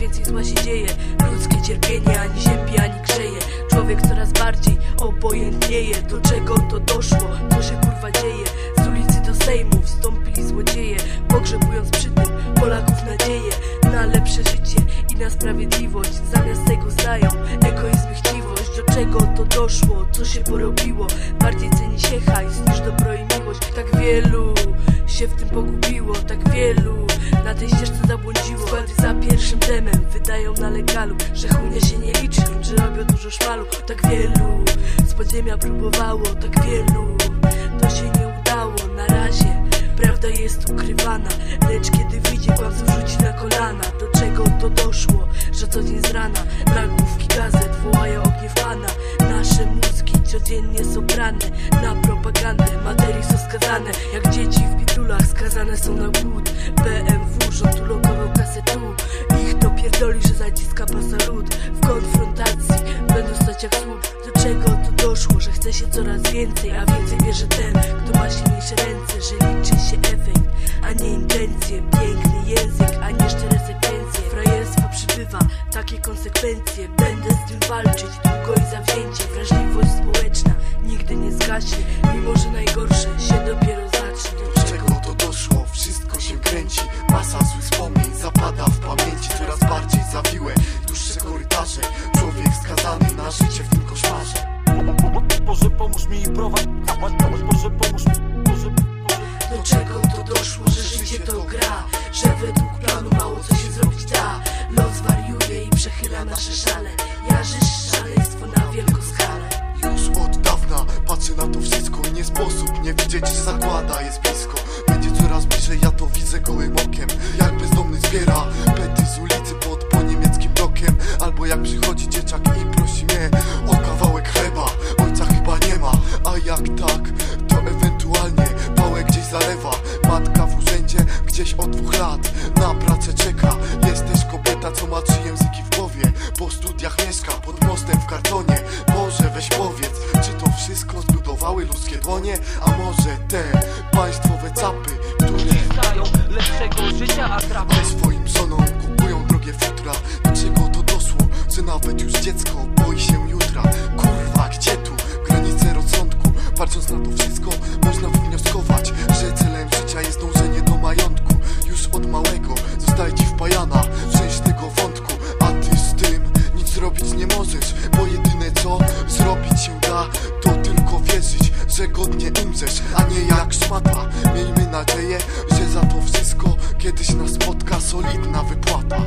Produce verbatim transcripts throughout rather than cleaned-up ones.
więcej zła się dzieje. Ludzkie cierpienie ani ziębi, ani grzeje. Człowiek coraz bardziej obojętnieje. Do czego to doszło? Co się kurwa dzieje? Z ulicy do Sejmu wstąpili złodzieje, pogrzebując przy tym Polaków nadzieję na lepsze życie i na sprawiedliwość. Zamiast tego znają egoizm i chciwość. Do czego to doszło? Co się porobiło? Bardziej ceni się hajs niż dobro i miłość. Tak wielu się w tym pogubiło, tak wielu na tej ścieżce zabłądziło. Składy za pierwszym temem wydają na legalu, że chujnia się nie liczy, że robią dużo szmalu. Tak wielu z podziemia próbowało, tak wielu to się nie udało na razie. Prawda jest ukrywana, lecz kiedy wyjdzie, kłamców rzuci na kolana. Do czego to doszło, że co dzień z rana nagłówki gazet wołają o gniew Pana. Nasze mózgi codziennie są brane na propagandę, materii są skazane jak dzieci w bidulach, skazane są na głód. B M W rząd ulokował kasę tu, ich to pierdoli, że zaciska pasa lód. W konfrontacji będą stać jak słup. Do czego to doszło, że chce się coraz więcej, a więcej bierze ten, kto ma silniejsze ręce. Że liczy się efekt, a nie intencje. Piękny język, a nie szczere sekwencje. Frajerstwo przybywa, takie konsekwencje. Będę z tym walczyć długo i zawzięcie. Wrażliwość społeczna nigdy nie zgaśnie, mimo że najgorsze się dopiero zacznie. Do czego to doszło? Wszystko się kręci. Masa złych wspomnień zapada w pamięci. Coraz bardziej zawiłe, dłuższe korytarze. Człowiek skazany na życie w tym koszmarze. Boże, pomóż mi i prowadź. Boże, pomóż mi. Boże, do czego to doszło, że życie to gra, że według planu mało co się zrobić da. Los wariuje i przechyla nasze szale. Jarzy szaleństwo na wielką skalę. Już od dawna patrzę na to wszystko i nie sposób nie widzieć, że zagłada jest blisko. Będzie coraz bliżej, ja to widzę gołym okiem. Jak bezdomny zbiera pety z ulicy pod po niemieckim blokiem. Albo jak przychodzi dzieciak i prosi mnie o kawałek chleba. Ojca chyba nie ma, a jak tak, to ewentualnie pałę gdzieś zalewa. Matka w urzędzie gdzieś od dwóch lat na pracę czeka. Jest też kobieta, co ma trzy języki w głowie. Po studiach mieszka pod mostem w kartonie. Boże, weź powiedz, czy to wszystko zbudowały ludzkie dłonie? A może te państwowe capy, które dają lepszego życia, a trafy ze swoim żonom kupują drogie futra? Do czego to doszło, że nawet już dziecko boi się jutra? Kurwa, gdzie tu granice rozsądku? Patrząc na to wszystko, można wnioskować, że celem życia jest dążenie do majątku. Już od małego zostaje ci wpajana część tego wątku, a ty z tym nic zrobić nie możesz, bo jedyne co zrobić się da, to tylko wierzyć, że godnie umrzesz, a nie jak szmata. Miejmy nadzieję, że za to wszystko kiedyś nas spotka solidna wypłata.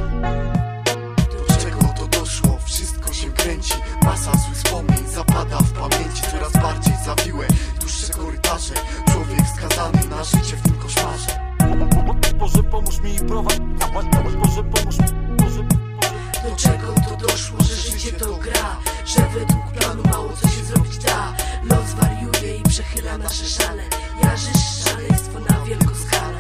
Do czego to doszło? Wszystko się kręci. Masa złych wspomnień zapada w pamięci. Coraz bardziej zawiłe, dłuższe korytarze. Człowiek skazany na życie w tym koszmarze. Boże, pomóż mi i prowadź. Boże, pomóż mi. Boże, do czego to doszło, że życie to gra, że według planu mało co się zrobić da. Los wariuje i przechyla nasze szale. Jarzy szaleństwo na wielką skalę.